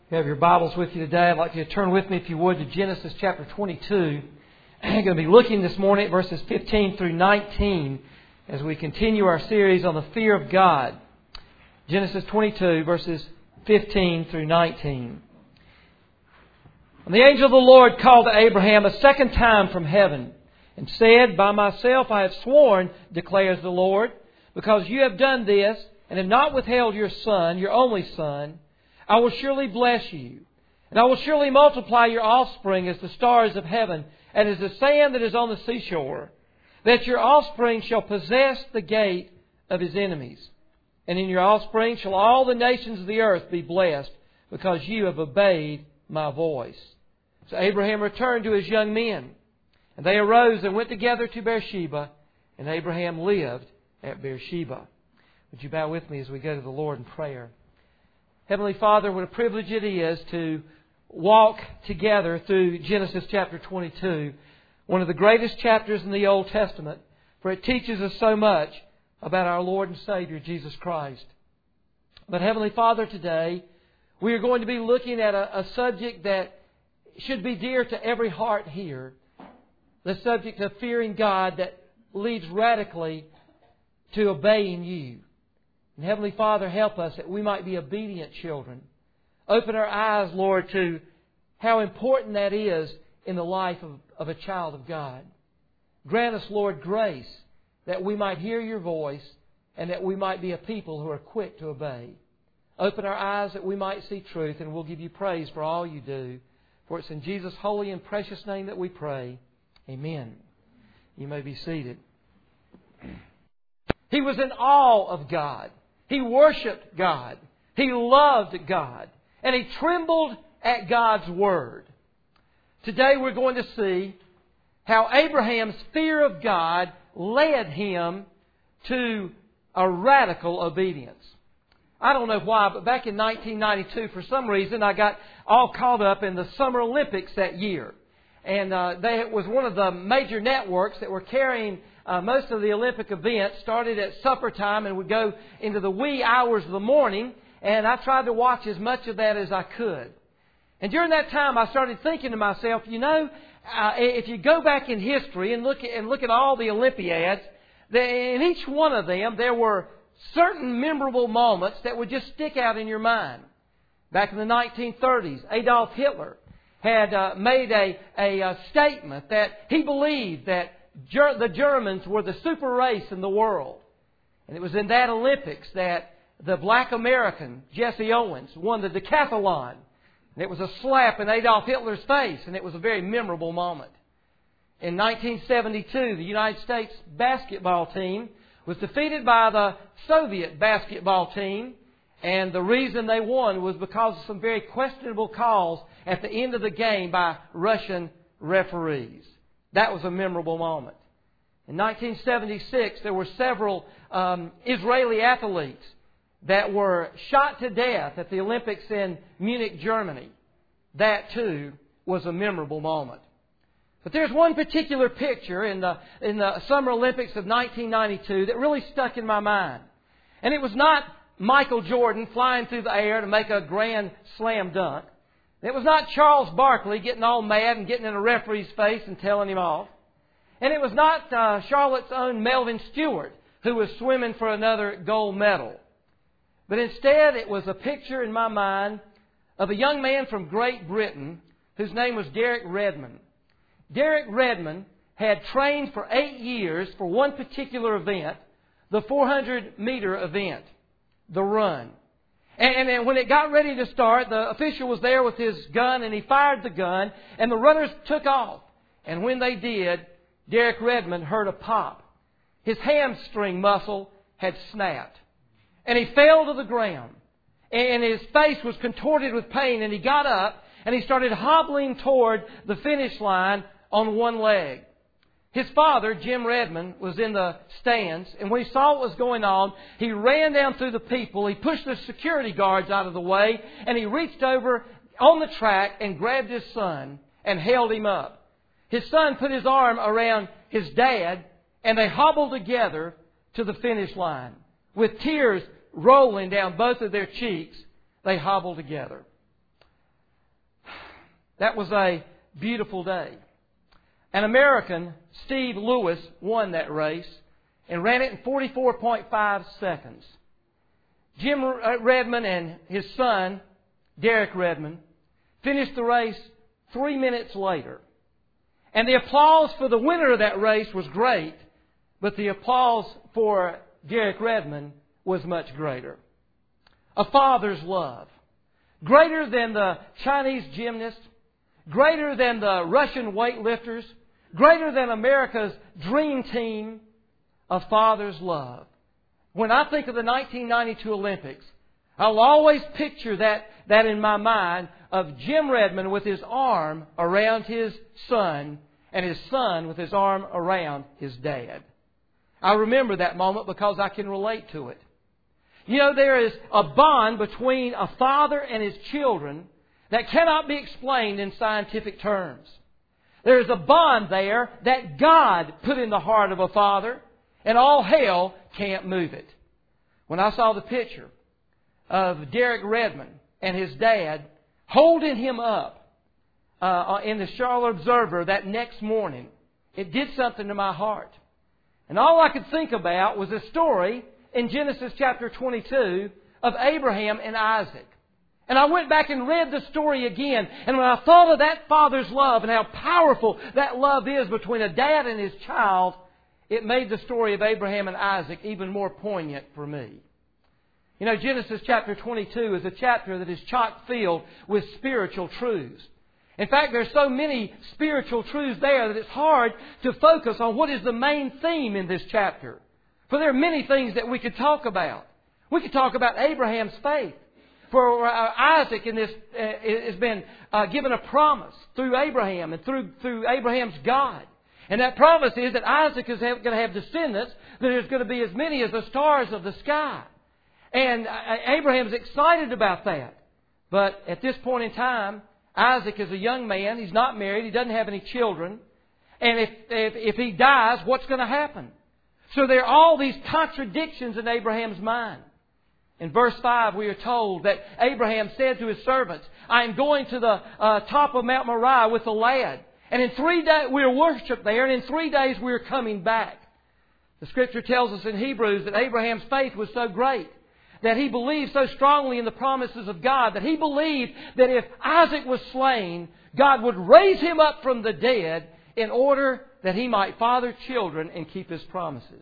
If you have your Bibles with you today, I'd like you to turn with me, if you would, to Genesis chapter 22. I'm going to be looking this morning at verses 15 through 19 as we continue our series on the fear of God. Genesis 22, verses 15 through 19. And the angel of the Lord called to Abraham a second time from heaven and said, By myself I have sworn, declares the Lord, because you have done this and have not withheld your son, your only son, I will surely bless you, and I will surely multiply your offspring as the stars of heaven, and as the sand that is on the seashore, that your offspring shall possess the gate of his enemies. And in your offspring shall all the nations of the earth be blessed, because you have obeyed my voice. So Abraham returned to his young men, and they arose and went together to Beersheba, and Abraham lived at Beersheba. Would you bow with me as we go to the Lord in prayer? Heavenly Father, what a privilege it is to walk together through Genesis chapter 22, one of the greatest chapters in the Old Testament, for it teaches us so much about our Lord and Savior, Jesus Christ. But Heavenly Father, today we are going to be looking at a subject that should be dear to every heart here, the subject of fearing God that leads radically to obeying You. And Heavenly Father, help us that we might be obedient children. Open our eyes, Lord, to how important that is in the life of a child of God. Grant us, Lord, grace that we might hear Your voice and that we might be a people who are quick to obey. Open our eyes that we might see truth, and we'll give You praise for all You do. For it's in Jesus' holy and precious name that we pray. Amen. You may be seated. He was in awe of God. He worshipped God. He loved God. And he trembled at God's Word. Today we're going to see how Abraham's fear of God led him to a radical obedience. I don't know why, but back in 1992, for some reason, I got all caught up in the Summer Olympics that year. And it was one of the major networks that were carrying most of the Olympic events. Started at supper time and would go into the wee hours of the morning. And I tried to watch as much of that as I could. And during that time, I started thinking to myself, if you go back in history and look at all the Olympiads, in each one of them there were certain memorable moments that would just stick out in your mind. Back in the 1930s, Adolf Hitler had made a statement that he believed that the Germans were the super race in the world. And it was in that Olympics that the black American, Jesse Owens, won the decathlon. And it was a slap in Adolf Hitler's face, and it was a very memorable moment. In 1972, the United States basketball team was defeated by the Soviet basketball team. And the reason they won was because of some very questionable calls at the end of the game by Russian referees. That was a memorable moment. In 1976, there were several Israeli athletes that were shot to death at the Olympics in Munich, Germany. That, too, was a memorable moment. But there's one particular picture in the Summer Olympics of 1992 that really stuck in my mind. And it was not Michael Jordan flying through the air to make a grand slam dunk. It was not Charles Barkley getting all mad and getting in a referee's face and telling him off. And it was not Charlotte's own Melvin Stewart who was swimming for another gold medal. But instead it was a picture in my mind of a young man from Great Britain whose name was Derek Redmond. Derek Redmond had trained for 8 years for one particular event, the 400-meter event, the run. And when it got ready to start, the official was there with his gun and he fired the gun and the runners took off. And when they did, Derek Redmond heard a pop. His hamstring muscle had snapped. And he fell to the ground. And his face was contorted with pain. And he got up and he started hobbling toward the finish line on one leg. His father, Jim Redmond, was in the stands, and when he saw what was going on, he ran down through the people, he pushed the security guards out of the way, and he reached over on the track and grabbed his son and held him up. His son put his arm around his dad, and they hobbled together to the finish line. With tears rolling down both of their cheeks, they hobbled together. That was a beautiful day. An American, Steve Lewis, won that race and ran it in 44.5 seconds. Jim Redmond and his son, Derek Redmond, finished the race 3 minutes later. And the applause for the winner of that race was great, but the applause for Derek Redmond was much greater. A father's love. Greater than the Chinese gymnasts, greater than the Russian weightlifters, greater than America's dream team, a father's love. When I think of the 1992 Olympics, I'll always picture that in my mind of Jim Redmond with his arm around his son and his son with his arm around his dad. I remember that moment because I can relate to it. You know, there is a bond between a father and his children that cannot be explained in scientific terms. There is a bond there that God put in the heart of a father, and all hell can't move it. When I saw the picture of Derek Redmond and his dad holding him up in the Charlotte Observer that next morning, it did something to my heart. And all I could think about was a story in Genesis chapter 22 of Abraham and Isaac. And I went back and read the story again. And when I thought of that father's love and how powerful that love is between a dad and his child, it made the story of Abraham and Isaac even more poignant for me. You know, Genesis chapter 22 is a chapter that is chock-filled with spiritual truths. In fact, there's so many spiritual truths there that it's hard to focus on what is the main theme in this chapter. For there are many things that we could talk about. We could talk about Abraham's faith. For Isaac in this has been given a promise through Abraham and through Abraham's God. And that promise is that Isaac is going to have descendants that is going to be as many as the stars of the sky. And Abraham's excited about that. But at this point in time, Isaac is a young man. He's not married. He doesn't have any children. And if he dies, what's going to happen? So there are all these contradictions in Abraham's mind. In verse 5, we are told that Abraham said to his servants, I am going to the top of Mount Moriah with the lad. And in 3 days, we'll worship there. And in 3 days, we're coming back. The Scripture tells us in Hebrews that Abraham's faith was so great that he believed so strongly in the promises of God that he believed that if Isaac was slain, God would raise him up from the dead in order that he might father children and keep His promises.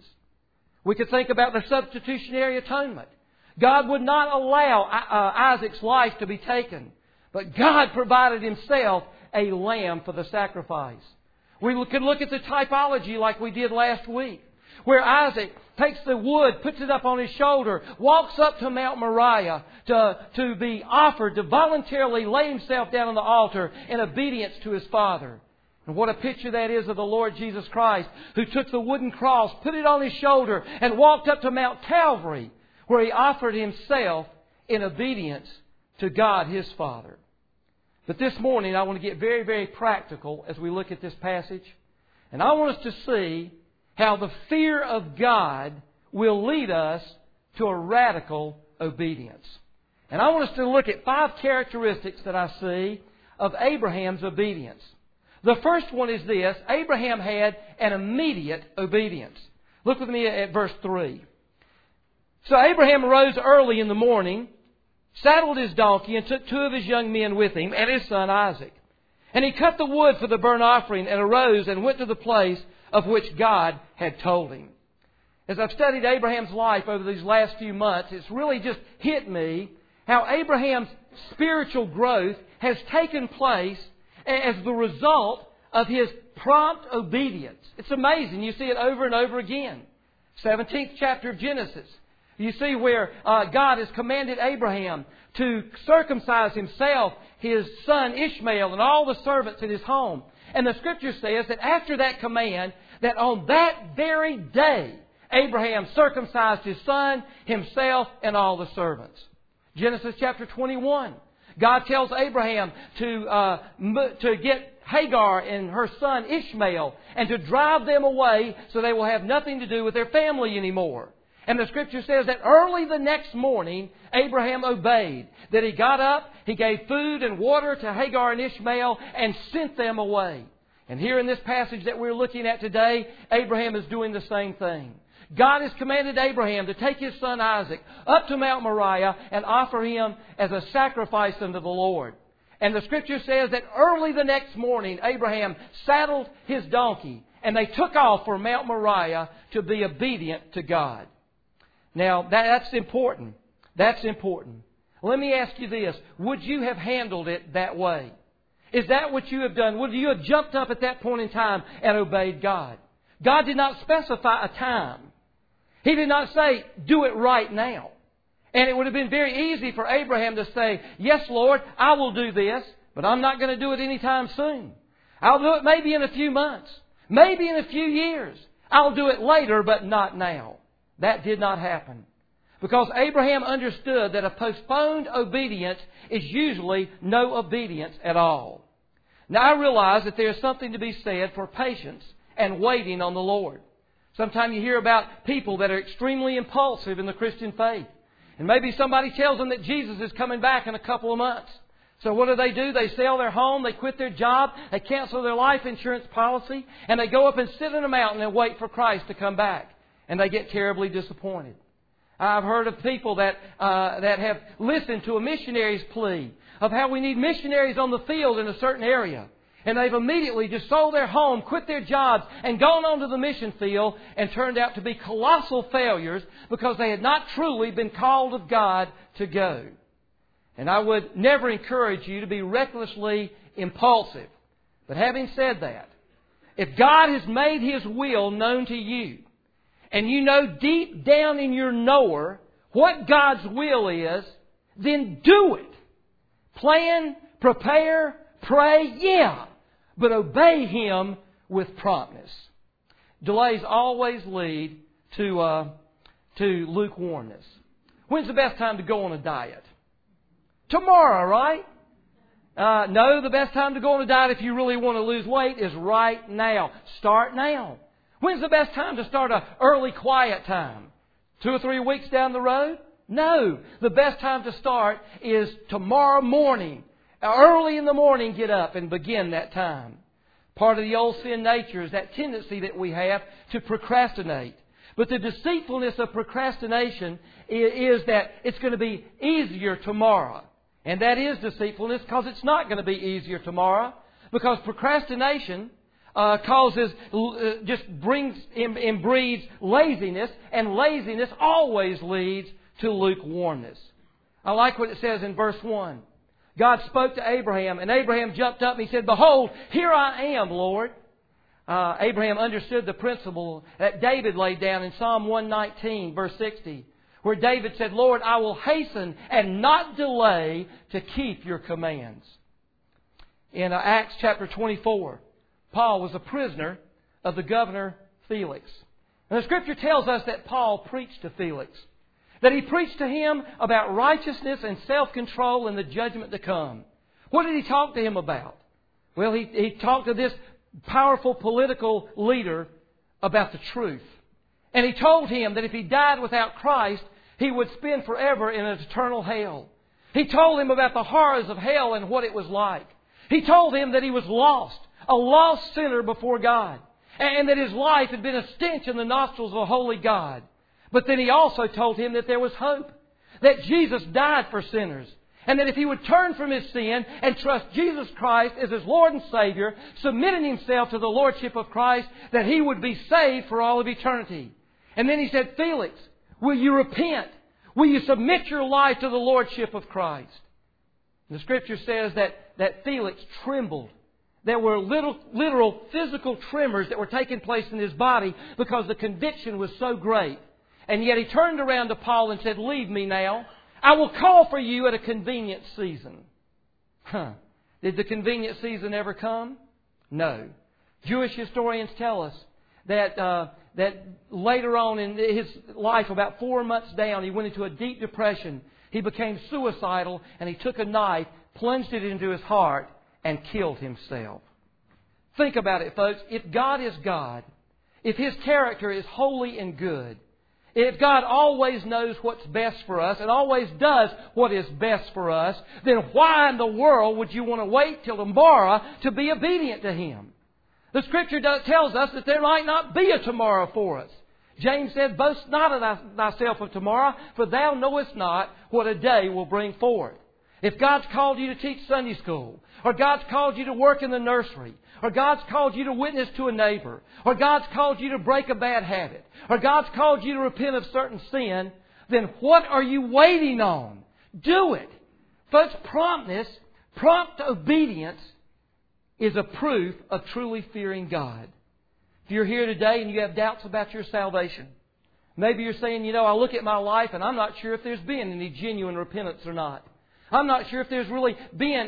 We could think about the substitutionary atonement. God would not allow Isaac's life to be taken, but God provided Himself a lamb for the sacrifice. We could look at the typology like we did last week, where Isaac takes the wood, puts it up on his shoulder, walks up to Mount Moriah to be offered, to voluntarily lay himself down on the altar in obedience to his father. And what a picture that is of the Lord Jesus Christ, who took the wooden cross, put it on His shoulder, and walked up to Mount Calvary, where He offered Himself in obedience to God, His Father. But this morning I want to get very, very practical as we look at this passage. And I want us to see how the fear of God will lead us to a radical obedience. And I want us to look at 5 characteristics that I see of Abraham's obedience. The first one is this: Abraham had an immediate obedience. Look with me at verse 3. So Abraham arose early in the morning, saddled his donkey, and took 2 of his young men with him and his son Isaac. And he cut the wood for the burnt offering and arose and went to the place of which God had told him. As I've studied Abraham's life over these last few months, it's really just hit me how Abraham's spiritual growth has taken place as the result of his prompt obedience. It's amazing. You see it over and over again. 17th chapter of Genesis. You see where God has commanded Abraham to circumcise himself, his son Ishmael, and all the servants in his home. And the Scripture says that after that command, that on that very day, Abraham circumcised his son, himself, and all the servants. Genesis chapter 21. God tells Abraham to get Hagar and her son Ishmael and to drive them away so they will have nothing to do with their family anymore. And the Scripture says that early the next morning, Abraham obeyed. That he got up, he gave food and water to Hagar and Ishmael, and sent them away. And here in this passage that we're looking at today, Abraham is doing the same thing. God has commanded Abraham to take his son Isaac up to Mount Moriah and offer him as a sacrifice unto the Lord. And the Scripture says that early the next morning, Abraham saddled his donkey, and they took off for Mount Moriah to be obedient to God. Now, that's important. That's important. Let me ask you this. Would you have handled it that way? Is that what you have done? Would you have jumped up at that point in time and obeyed God? God did not specify a time. He did not say, do it right now. And it would have been very easy for Abraham to say, yes, Lord, I will do this, but I'm not going to do it anytime soon. I'll do it maybe in a few months, maybe in a few years. I'll do it later, but not now. That did not happen. Because Abraham understood that a postponed obedience is usually no obedience at all. Now I realize that there is something to be said for patience and waiting on the Lord. Sometimes you hear about people that are extremely impulsive in the Christian faith. And maybe somebody tells them that Jesus is coming back in a couple of months. So what do? They sell their home, they quit their job, they cancel their life insurance policy, and they go up and sit in a mountain and wait for Christ to come back. And they get terribly disappointed. I've heard of people that have listened to a missionary's plea of how we need missionaries on the field in a certain area. And they've immediately just sold their home, quit their jobs, and gone on to the mission field and turned out to be colossal failures because they had not truly been called of God to go. And I would never encourage you to be recklessly impulsive. But having said that, if God has made His will known to you, and you know deep down in your knower what God's will is, then do it. Plan, prepare, pray, yeah. But obey Him with promptness. Delays always lead to lukewarmness. When's the best time to go on a diet? Tomorrow, right? No, the best time to go on a diet if you really want to lose weight is right now. Start now. When's the best time to start an early quiet time? 2 or 3 weeks down the road? No. The best time to start is tomorrow morning. Early in the morning, get up and begin that time. Part of the old sin nature is that tendency that we have to procrastinate. But the deceitfulness of procrastination is that it's going to be easier tomorrow. And that is deceitfulness because it's not going to be easier tomorrow. Because procrastination brings and breeds laziness, and laziness always leads to lukewarmness. I like what it says in verse 1. God spoke to Abraham, and Abraham jumped up and he said, "Behold, here I am, Lord." Abraham understood the principle that David laid down in Psalm 119, verse 60, where David said, "Lord, I will hasten and not delay to keep your commands." In Acts chapter 24, Paul was a prisoner of the governor Felix. And the Scripture tells us that Paul preached to Felix. That he preached to him about righteousness and self-control and the judgment to come. What did he talk to him about? Well, he talked to this powerful political leader about the truth. And he told him that if he died without Christ, he would spend forever in an eternal hell. He told him about the horrors of hell and what it was like. He told him that he was lost, a lost sinner before God, and that his life had been a stench in the nostrils of a holy God. But then he also told him that there was hope, that Jesus died for sinners, and that if he would turn from his sin and trust Jesus Christ as his Lord and Savior, submitting himself to the Lordship of Christ, that he would be saved for all of eternity. And then he said, "Felix, will you repent? Will you submit your life to the Lordship of Christ?" And the Scripture says that Felix trembled. There were literal physical tremors that were taking place in his body because the conviction was so great. And yet he turned around to Paul and said, "Leave me now. I will call for you at a convenient season." Did the convenient season ever come? No. Jewish historians tell us that later on in his life, about 4 months down, he went into a deep depression. He became suicidal, and he took a knife, plunged it into his heart, and killed himself. Think about it, folks. If God is God, if His character is holy and good, if God always knows what's best for us and always does what is best for us, then why in the world would you want to wait till tomorrow to be obedient to Him? The Scripture tells us that there might not be a tomorrow for us. James said, "Boast not of thyself of tomorrow, for thou knowest not what a day will bring forth." If God's called you to teach Sunday school, or God's called you to work in the nursery, or God's called you to witness to a neighbor, or God's called you to break a bad habit, or God's called you to repent of certain sin, then what are you waiting on? Do it. Folks, promptness, prompt obedience is a proof of truly fearing God. If you're here today and you have doubts about your salvation, maybe you're saying, I look at my life and I'm not sure if there's been any genuine repentance or not. I'm not sure if there's really been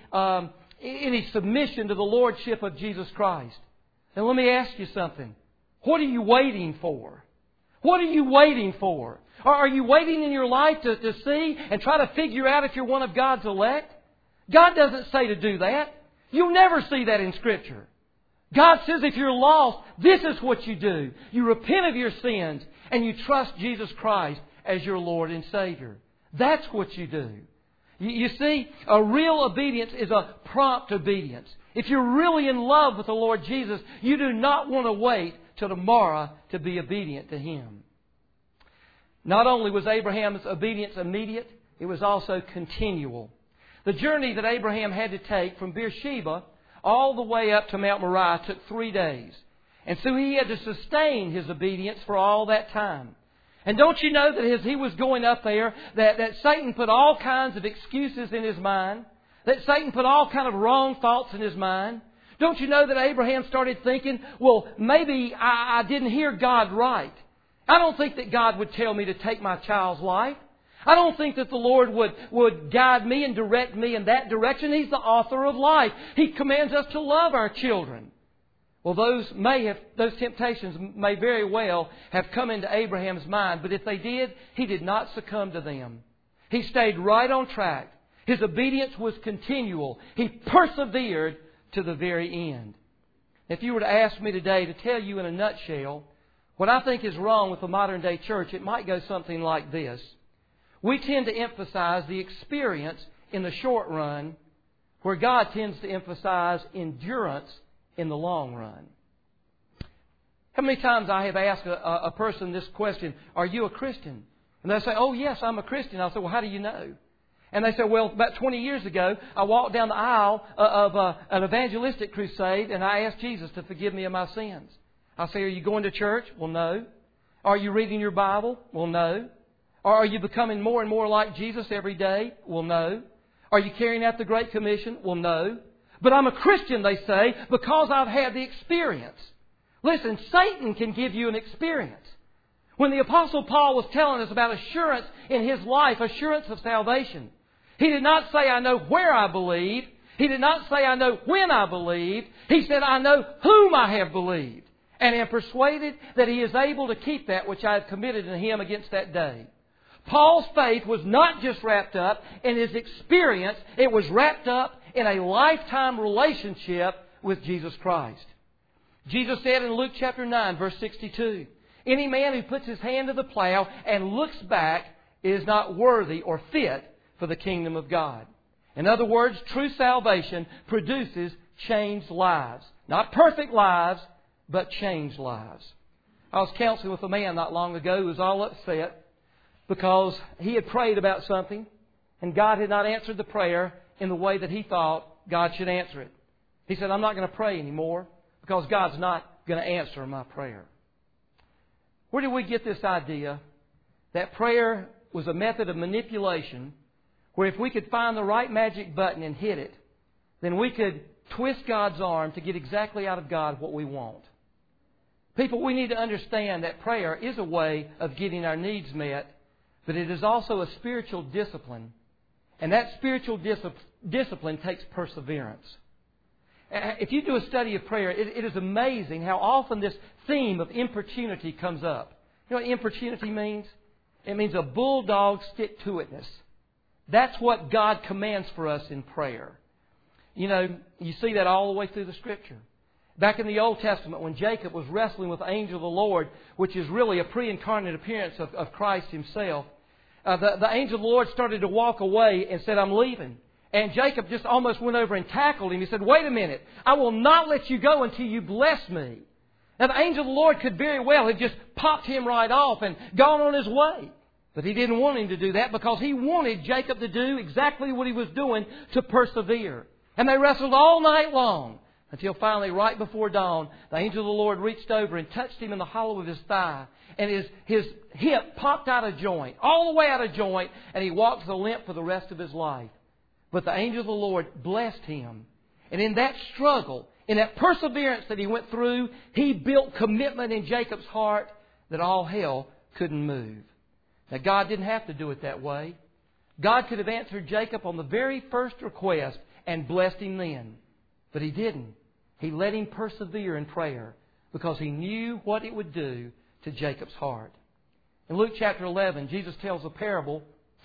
any submission to the Lordship of Jesus Christ. Now let me ask you something. What are you waiting for? What are you waiting for? Are you waiting in your life to see and try to figure out if you're one of God's elect? God doesn't say to do that. You'll never see that in Scripture. God says if you're lost, this is what you do. You repent of your sins and you trust Jesus Christ as your Lord and Savior. That's what you do. You see, a real obedience is a prompt obedience. If you're really in love with the Lord Jesus, you do not want to wait till tomorrow to be obedient to Him. Not only was Abraham's obedience immediate, it was also continual. The journey that Abraham had to take from Beersheba all the way up to Mount Moriah took 3 days. And so he had to sustain his obedience for all that time. And don't you know that as he was going up there, that Satan put all kinds of excuses in his mind? That Satan put all kinds of wrong thoughts in his mind? Don't you know that Abraham started thinking, well, maybe I didn't hear God right. I don't think that God would tell me to take my child's life. I don't think that the Lord would guide me and direct me in that direction. He's the author of life. He commands us to love our children. Well, those temptations may very well have come into Abraham's mind, but if they did, he did not succumb to them. He stayed right on track. His obedience was continual. He persevered to the very end. If you were to ask me today to tell you in a nutshell what I think is wrong with the modern day church, it might go something like this. We tend to emphasize the experience in the short run, where God tends to emphasize endurance in the long run. How many times I have asked a person this question, are you a Christian? And they say, oh yes, I'm a Christian. I'll say, well, how do you know? And they say, well, about 20 years ago, I walked down the aisle of an evangelistic crusade and I asked Jesus to forgive me of my sins. I say, are you going to church? Well, no. Are you reading your Bible? Well, no. Are you becoming more and more like Jesus every day? Well, no. Are you carrying out the Great Commission? Well, no. But I'm a Christian, they say, because I've had the experience. Listen, Satan can give you an experience. When the Apostle Paul was telling us about assurance in his life, assurance of salvation, he did not say, I know where I believe. He did not say, I know when I believe. He said, I know whom I have believed, and am persuaded that He is able to keep that which I have committed to Him against that day. Paul's faith was not just wrapped up in his experience, it was wrapped up in a lifetime relationship with Jesus Christ. Jesus said in Luke chapter 9, verse 62, any man who puts his hand to the plow and looks back is not worthy or fit for the kingdom of God. In other words, true salvation produces changed lives. Not perfect lives, but changed lives. I was counseling with a man not long ago who was all upset because he had prayed about something and God had not answered the prayer in the way that he thought God should answer it. He said, I'm not going to pray anymore because God's not going to answer my prayer. Where did we get this idea that prayer was a method of manipulation where if we could find the right magic button and hit it, then we could twist God's arm to get exactly out of God what we want? People, we need to understand that prayer is a way of getting our needs met, but it is also a spiritual discipline. And that spiritual discipline takes perseverance. If you do a study of prayer, it is amazing how often this theme of importunity comes up. You know what importunity means? It means a bulldog stick-to-itness. That's what God commands for us in prayer. You know, you see that all the way through the Scripture. Back in the Old Testament, when Jacob was wrestling with the angel of the Lord, which is really a pre-incarnate appearance of Christ Himself, the angel of the Lord started to walk away and said, I'm leaving. And Jacob just almost went over and tackled him. He said, wait a minute. I will not let you go until you bless me. Now, the angel of the Lord could very well have just popped him right off and gone on his way. But he didn't want him to do that because he wanted Jacob to do exactly what he was doing, to persevere. And they wrestled all night long until finally, right before dawn, the angel of the Lord reached over and touched him in the hollow of his thigh. And his hip popped out of joint, all the way out of joint, and he walked with a limp for the rest of his life. But the angel of the Lord blessed him. And in that struggle, in that perseverance that he went through, he built commitment in Jacob's heart that all hell couldn't move. Now, God didn't have to do it that way. God could have answered Jacob on the very first request and blessed him then. But He didn't. He let him persevere in prayer because He knew what it would do to Jacob's heart. In Luke chapter 11, Jesus tells a parable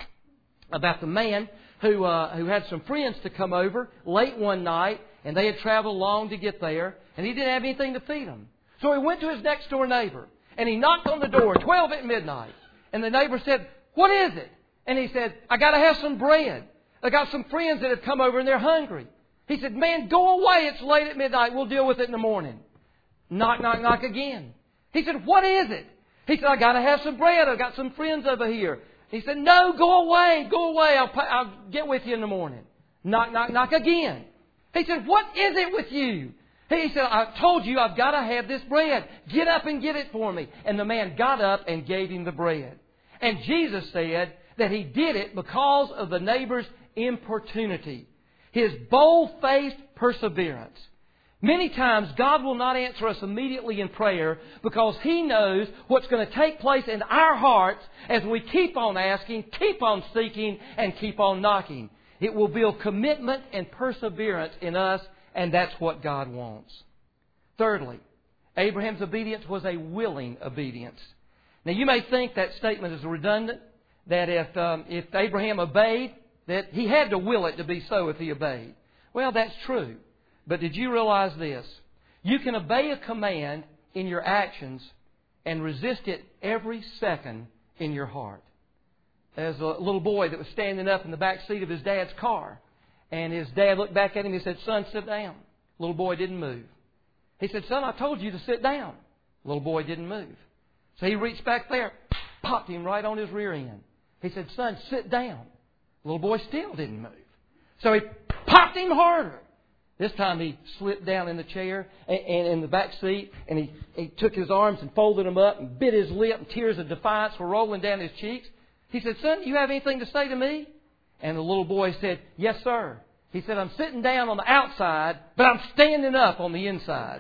about the man who had some friends to come over late one night, and they had traveled long to get there, and he didn't have anything to feed them. So he went to his next door neighbor, and he knocked on the door, 12 at midnight. And the neighbor said, what is it? And he said, I got to have some bread. I got some friends that have come over, and they're hungry. He said, man, go away. It's late at midnight. We'll deal with it in the morning. Knock, knock, knock again. He said, what is it? He said, I got to have some bread. I've got some friends over here. He said, no, go away. Go away. I'll get with you in the morning. Knock, knock, knock again. He said, what is it with you? He said, I told you I've got to have this bread. Get up and get it for me. And the man got up and gave him the bread. And Jesus said that he did it because of the neighbor's importunity, his bold-faced perseverance. Many times God will not answer us immediately in prayer because He knows what's going to take place in our hearts as we keep on asking, keep on seeking, and keep on knocking. It will build commitment and perseverance in us, and that's what God wants. Thirdly, Abraham's obedience was a willing obedience. Now, you may think that statement is redundant, that if Abraham obeyed, that he had to will it to be so if he obeyed. Well, that's true. But did you realize this? You can obey a command in your actions and resist it every second in your heart. There's a little boy that was standing up in the back seat of his dad's car. And his dad looked back at him and said, son, sit down. The little boy didn't move. He said, son, I told you to sit down. The little boy didn't move. So he reached back there, popped him right on his rear end. He said, son, sit down. The little boy still didn't move. So he popped him harder. This time he slipped down in the chair and in the back seat, and he took his arms and folded them up and bit his lip, and tears of defiance were rolling down his cheeks. He said, son, you have anything to say to me? And the little boy said, yes, sir. He said, I'm sitting down on the outside, but I'm standing up on the inside.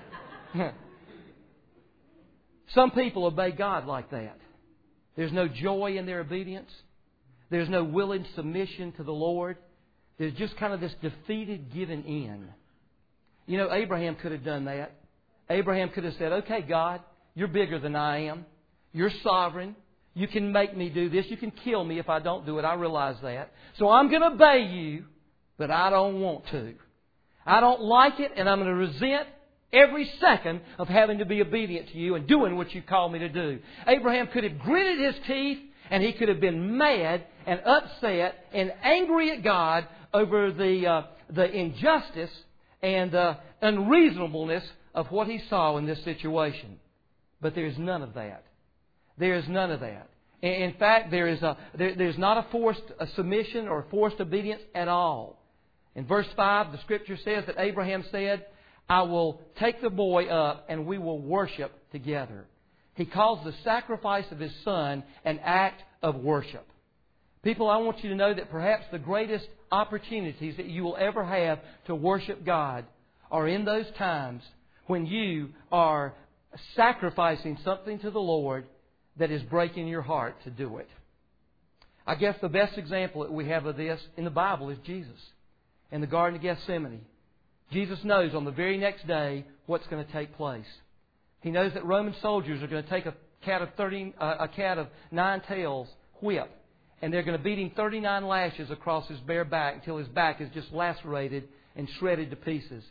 Some people obey God like that. There's no joy in their obedience. There's no willing submission to the Lord. There's just kind of this defeated giving in. You know, Abraham could have done that. Abraham could have said, okay, God, you're bigger than I am. You're sovereign. You can make me do this. You can kill me if I don't do it. I realize that. So I'm going to obey you, but I don't want to. I don't like it, and I'm going to resent every second of having to be obedient to you and doing what you call me to do. Abraham could have gritted his teeth, and he could have been mad and upset and angry at God over the injustice and unreasonableness of what he saw in this situation. But there's none of that. There is none of that. In fact, there's not a forced submission or forced obedience at all. In verse 5, the Scripture says that Abraham said, I will take the boy up and we will worship together. He calls the sacrifice of his son an act of worship. People, I want you to know that perhaps the greatest opportunities that you will ever have to worship God are in those times when you are sacrificing something to the Lord that is breaking your heart to do it. I guess the best example that we have of this in the Bible is Jesus in the Garden of Gethsemane. Jesus knows on the very next day what's going to take place. He knows that Roman soldiers are going to take a cat of 9 tails whip, and they're going to beat him 39 lashes across his bare back until his back is just lacerated and shredded to pieces.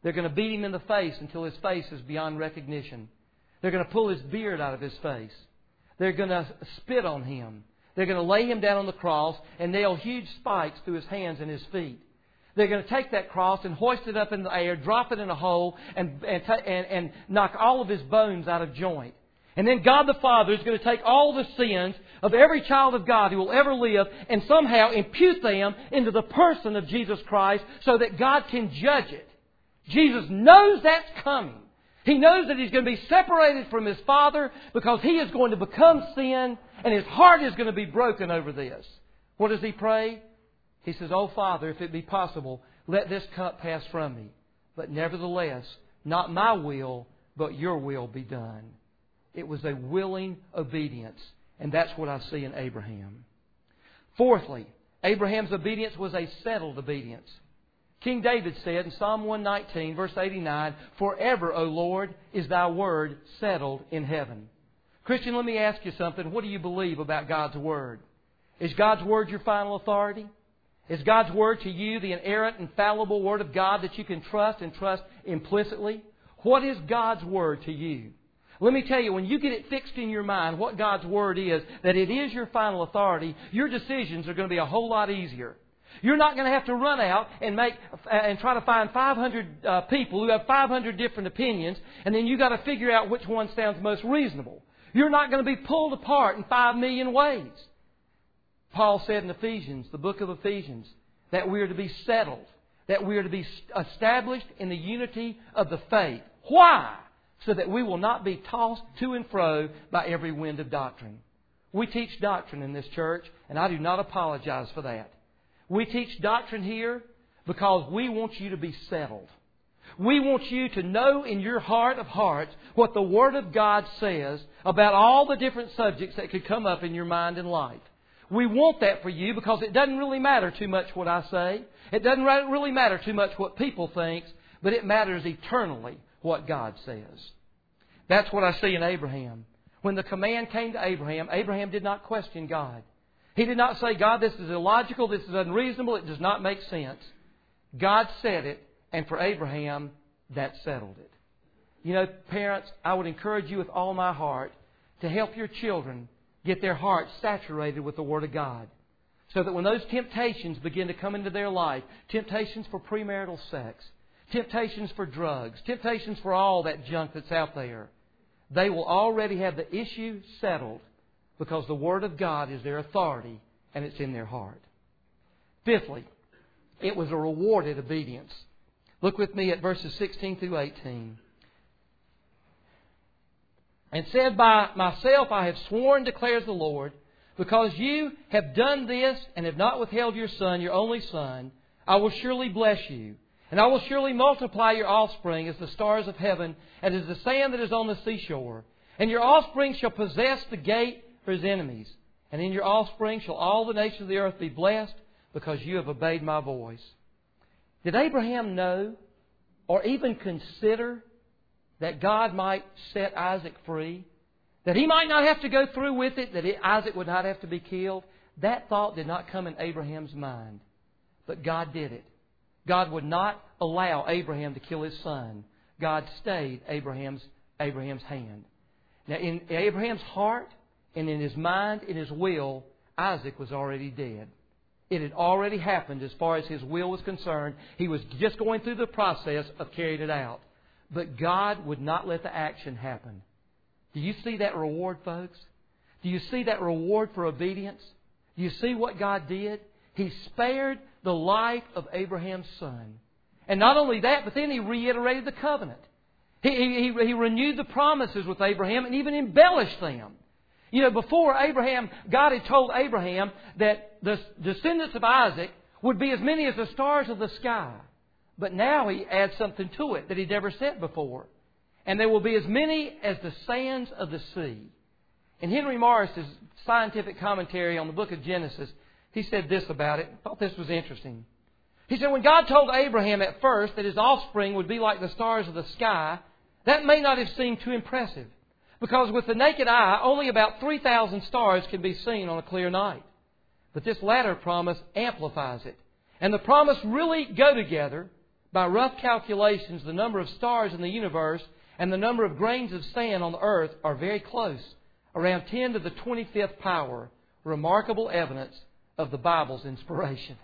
They're going to beat Him in the face until His face is beyond recognition. They're going to pull His beard out of His face. They're going to spit on Him. They're going to lay Him down on the cross and nail huge spikes through His hands and His feet. They're going to take that cross and hoist it up in the air, drop it in a hole, and knock all of His bones out of joint. And then God the Father is going to take all the sins of every child of God who will ever live and somehow impute them into the person of Jesus Christ so that God can judge it. Jesus knows that's coming. He knows that He's going to be separated from His Father because He is going to become sin and His heart is going to be broken over this. What does He pray? He says, "Oh Father, if it be possible, let this cup pass from me. But nevertheless, not my will, but Your will be done." It was a willing obedience. And that's what I see in Abraham. Fourthly, Abraham's obedience was a settled obedience. King David said in Psalm 119, verse 89, "Forever, O Lord, is Thy word settled in heaven." Christian, let me ask you something. What do you believe about God's Word? Is God's Word your final authority? Is God's Word to you the inerrant, infallible Word of God that you can trust and trust implicitly? What is God's Word to you? Let me tell you, when you get it fixed in your mind what God's Word is, that it is your final authority, your decisions are going to be a whole lot easier. You're not going to have to run out and try to find 500 people who have 500 different opinions, and then you've got to figure out which one sounds most reasonable. You're not going to be pulled apart in 5 million ways. Paul said in Ephesians, the book of Ephesians, that we are to be settled, that we are to be established in the unity of the faith. Why? So that we will not be tossed to and fro by every wind of doctrine. We teach doctrine in this church, and I do not apologize for that. We teach doctrine here because we want you to be settled. We want you to know in your heart of hearts what the Word of God says about all the different subjects that could come up in your mind and life. We want that for you because it doesn't really matter too much what I say. It doesn't really matter too much what people think, but it matters eternally what God says. That's what I see in Abraham. When the command came to Abraham, Abraham did not question God. He did not say, "God, this is illogical, this is unreasonable, it does not make sense." God said it, and for Abraham, that settled it. You know, parents, I would encourage you with all my heart to help your children get their hearts saturated with the Word of God. So that when those temptations begin to come into their life, temptations for premarital sex, temptations for drugs, temptations for all that junk that's out there, they will already have the issue settled because the Word of God is their authority and it's in their heart. Fifthly, it was a rewarded obedience. Look with me at verses 16 through 18. "And said, By myself I have sworn, declares the Lord, because you have done this and have not withheld your son, your only son, I will surely bless you. And I will surely multiply your offspring as the stars of heaven and as the sand that is on the seashore. And your offspring shall possess the gate for his enemies. And in your offspring shall all the nations of the earth be blessed, because you have obeyed my voice." Did Abraham know or even consider that God might set Isaac free? That he might not have to go through with it? That Isaac would not have to be killed? That thought did not come in Abraham's mind. But God did it. God would not allow Abraham to kill his son. God stayed Abraham's hand. Now, in Abraham's heart and in his mind, in his will, Isaac was already dead. It had already happened as far as his will was concerned. He was just going through the process of carrying it out. But God would not let the action happen. Do you see that reward, folks? Do you see that reward for obedience? Do you see what God did? He spared the life of Abraham's son. And not only that, but then He reiterated the covenant. He renewed the promises with Abraham and even embellished them. You know, before Abraham, God had told Abraham that the descendants of Isaac would be as many as the stars of the sky. But now He adds something to it that He'd never said before. And there will be as many as the sands of the sea. In Henry Morris's scientific commentary on the book of Genesis, he said this about it. I thought this was interesting. He said, when God told Abraham at first that his offspring would be like the stars of the sky, that may not have seemed too impressive. Because with the naked eye, only about 3,000 stars can be seen on a clear night. But this latter promise amplifies it. And the promise really go together By rough calculations, the number of stars in the universe and the number of grains of sand on the earth are very close, around 10 to the 25th power. Remarkable evidence of the Bible's inspiration.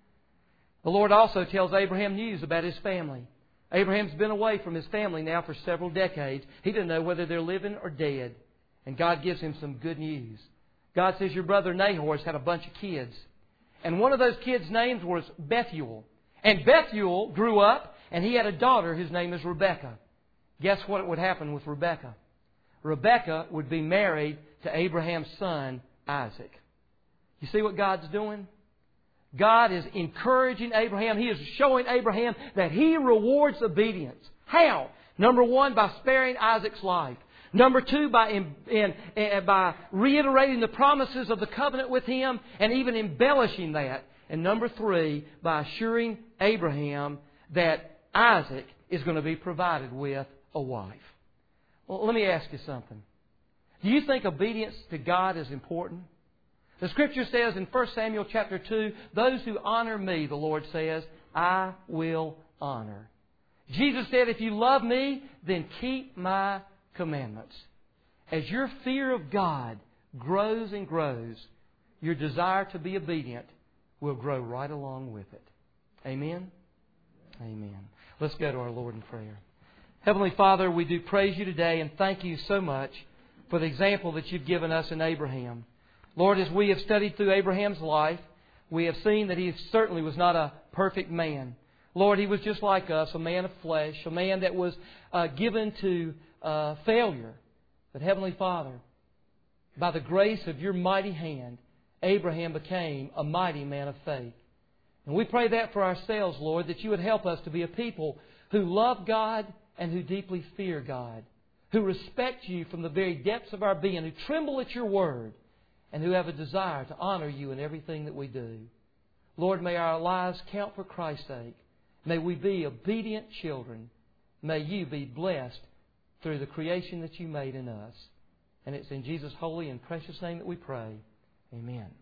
The Lord also tells Abraham news about his family. Abraham's been away from his family now for several decades. He doesn't know whether they're living or dead. And God gives him some good news. God says, your brother Nahor's had a bunch of kids. And one of those kids' names was Bethuel. And Bethuel grew up, and he had a daughter whose name is Rebekah. Guess what would happen with Rebekah? Rebekah would be married to Abraham's son, Isaac. You see what God's doing? God is encouraging Abraham. He is showing Abraham that He rewards obedience. How? Number one, by sparing Isaac's life. Number two, by reiterating the promises of the covenant with him and even embellishing that. And number three, by assuring Abraham that Isaac is going to be provided with a wife. Well, let me ask you something. Do you think obedience to God is important? The Scripture says in 1 Samuel chapter 2, those who honor me, the Lord says, I will honor. Jesus said, if you love me, then keep my commandments. As your fear of God grows and grows, your desire to be obedient will grow right along with it. Amen? Amen. Let's go to our Lord in prayer. Heavenly Father, we do praise You today and thank You so much for the example that You've given us in Abraham. Lord, as we have studied through Abraham's life, we have seen that he certainly was not a perfect man. Lord, he was just like us, a man of flesh, a man that was given to failure. But Heavenly Father, by the grace of Your mighty hand, Abraham became a mighty man of faith. And we pray that for ourselves, Lord, that You would help us to be a people who love God and who deeply fear God, who respect You from the very depths of our being, who tremble at Your word, and who have a desire to honor You in everything that we do. Lord, may our lives count for Christ's sake. May we be obedient children. May You be blessed through the creation that You made in us. And it's in Jesus' holy and precious name that we pray. Amen.